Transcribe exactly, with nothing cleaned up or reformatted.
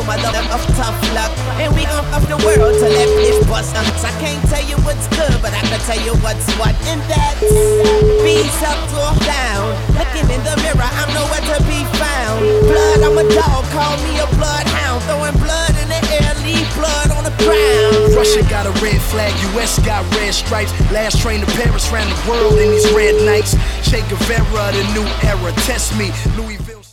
mother of tough luck. And we gon' fuck the world till that bitch bust us. I can't tell you what's good, but I can tell you what's what. And that's beats up or down. Looking in the mirror, I'm nowhere to be found. Blood, I'm a dog, call me a bloodhound. Throwing blood in the air, leave blood on the ground. Russia got a red flag, U S got red stripes. Last train to Paris, ran the world in these red nights. Che Guevara, the new era, test me, Louisville.